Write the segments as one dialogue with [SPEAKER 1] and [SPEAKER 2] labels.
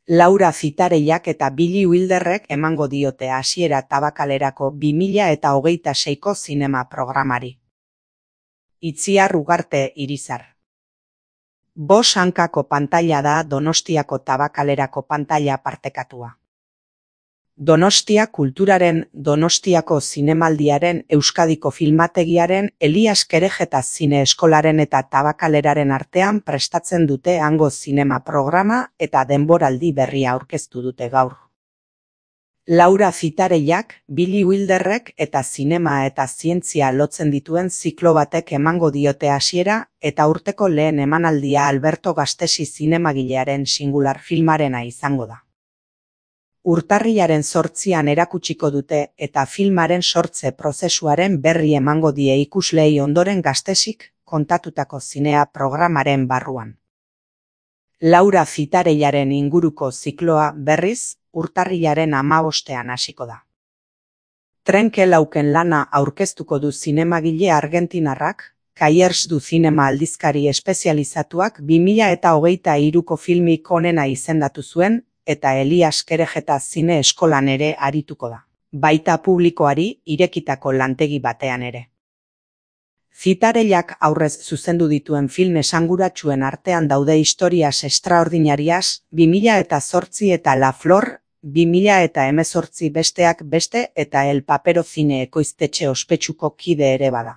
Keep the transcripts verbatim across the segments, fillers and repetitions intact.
[SPEAKER 1] Laura Zitareiak eta Billy Wilderrek emango diote hasiera Tabakalerako bi mila eta hogeita seiko zinema programari. Itziar Ugarte Irizar. Bos hankako pantaila da Donostiako Tabakalerako pantaila partekatua. Donostia Kulturaren, Donostiako Zinemaldiaren, Euskadiko Filmategiaren, Elias Kerejeta Zine Eskolaren eta Tabakaleraren artean prestatzen dute hango zinema programa eta denboraldi berria aurkeztu dute gaur. Laura Zitareiak, Billy Wilderrek eta zinema eta zientzia lotzen dituen ziklo batek emango diote hasiera eta urteko lehen emanaldia Alberto Gastesi zinemagilearen singular filmarena izango da. Urtarrilaren zortzian erakutsiko dute eta filmaren sortze prozesuaren berri emango die ikuslei ondoren Gastesik kontatutako zinea programaren barruan. Laura Zitareiaren inguruko zikloa berriz urtarrilaren hamabostean hasiko da. Trenke lauken lana aurkeztuko du zinemagile argentinarrak, Kaiers du Zinema aldizkari espezializatuak bi mila eta hogeita hiruko filmik onena izendatu zuen, eta Elias Kerejeta Zine Eskolan ere arituko da, baita publikoari irekitako lantegi batean ere. Zitareiak aurrez zuzendu dituen film esanguratsuen artean daude Historias Extraordinarias, bi mila eta zortzi eta La Flor, bi mila eta hemezortzi besteak beste eta El Papero Zine ekoiztetxe ospetsuko kide ere bada.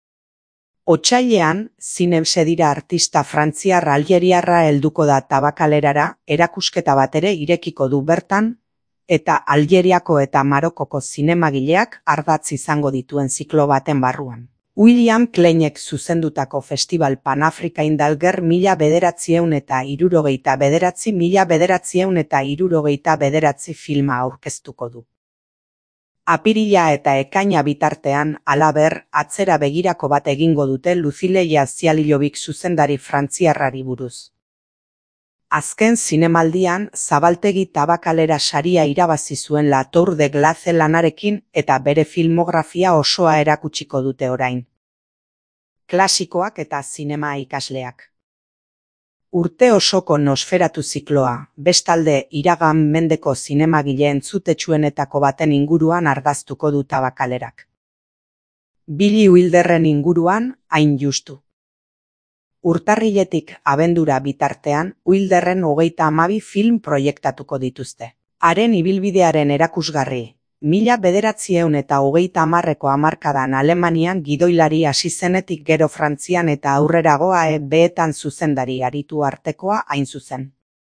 [SPEAKER 1] Otsailean, Zinemsedira artista frantziar aljeriarra helduko da Tabakalerara, erakusketa bat ere irekiko du bertan, eta Aljeriako eta Marokoko zinemagileak ardatz izango dituen ziklo baten barruan. William Kleinek zuzendutako Festival Panafrika Indalger mila bederatzieun eta hirurogeita bederatzi mila bederatzieun eta hirurogeita bederatzi filma aurkeztuko du. Apirila eta ekaina bitartean, halaber, atzera begirako bat egingo dute Luzileia Zialilobik zuzendari frantziarrari buruz. Azken zinemaldian, Zabaltegi Tabakalera saria irabazi zuen La Tour de Glace lanarekin eta bere filmografia osoa erakutsiko dute orain. Klasikoak eta zinema ikasleak. Urte osoko Nosferatu zikloa, bestalde iragan mendeko zinemagile entzutetsuenetako baten inguruan ardaztuko du Tabakalerak. Billy Wilderren inguruan, hain justu. Urtarriletik abendura bitartean, Wilderren hogeita hamabi film proiektatuko dituzte. Haren ibilbidearen erakusgarri, mila bederatzieun eta hogeita hamarreko hamarkadan Alemanian gidoilari hasi zenetik gero Frantzian eta aurrerago A E B-etan zuzendari aritu artekoa hain zuzen.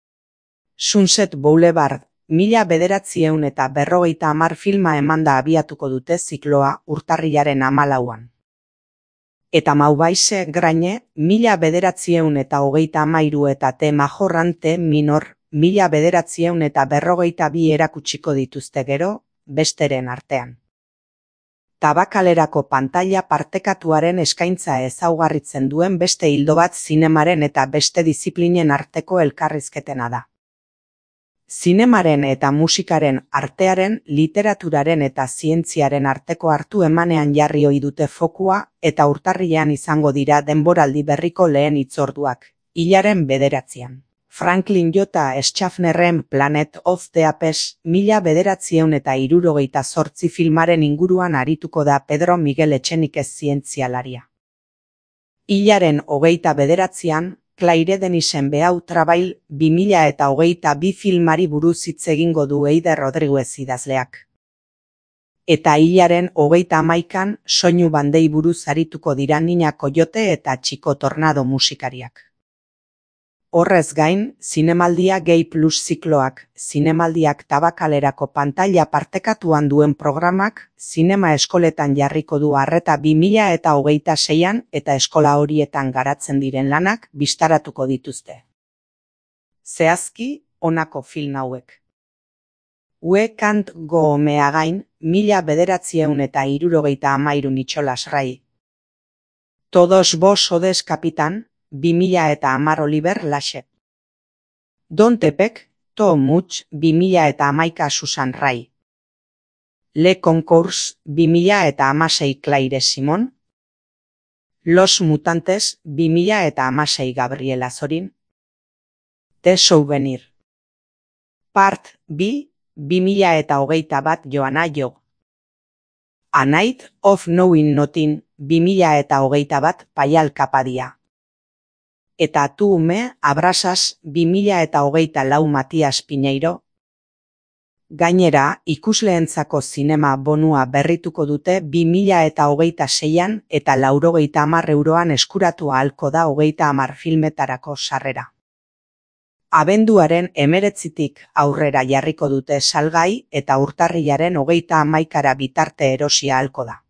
[SPEAKER 1] Sunset Boulevard, mila bederatzieun eta berrogeita hamar filma emanda abiatuko dute zikloa urtarrilaren hamalauan. Eta Mauvaise Graine, mila bederatzieun eta hogeita hamairu eta T majorran T minor, mila bederatzieun eta berrogeita bi erakutsiko dituzte gero, besteren artean. Tabakalerako pantaila partekatuaren eskaintza ezaugarritzen duen beste ildo bat zinemaren eta beste diziplinen arteko elkarrizketena da. Zinemaren eta musikaren artearen, literaturaren eta zientziaren arteko hartu emanean jarri ohi dute fokua eta urtarrilean izango dira denboraldi berriko lehen hitzorduak, hilaren bederatzian. Franklin J. Schaffnerren Planet of the Apes mila bederatzieun eta hirurogeita zortzi filmaren inguruan arituko da Pedro Miguel Etxenikez zientzialaria. Hilaren hogeita bederatzian, Claire Denisen Behau Trabail bi mila eta hogeita bi filmari buruz hitz egingo du Eider Rodriguez idazleak. Eta hilaren hogeita hamaikan, soinu bandei buruz arituko dira Nina Coyote eta Chico Tornado musikariak. Horrez gain, zinemaldia Gay Plus zikloak, zinemaldiak Tabakalerako pantaila partekatuan duen programak, zinema eskoletan jarriko du arreta bi mila eta hogeita seian eta eskola horietan garatzen diren lanak bistaratuko dituzte. Zehazki, honako film hauek. We Can't Go Home Again, mila bederatzieun eta hirurogeita hamairu Nicholas Ray. Todos vos odes Kapitan, bi mila eta hamar Oliver Lache. Don't Epek, Too Much, bi mila eta hamaika Susan Ray. Le Concours, bi mila eta hamasei Claire Simon. Los Mutantes, bi mila eta hamasei Gabriela Zorin. The Souvenir. Part bi, bi mila eta hogeita bat Joanna Jo. A Night of Knowing Nothing, bi mila eta hogeita bat Paial Kapadia. Eta Tu Me Abrasas, bi mila eta hogeita lau Matias Piñeiro. Gainera, ikusleentzako zinema bonua berrituko dute bi mila eta hogeita seian eta laurogeita hamar euroan eskuratu ahalko da hogeita hamar filmetarako sarrera. Abenduaren hemeretzitik aurrera jarriko dute salgai eta urtarrilaren hogeita hamaikara bitarte erosi ahalko da.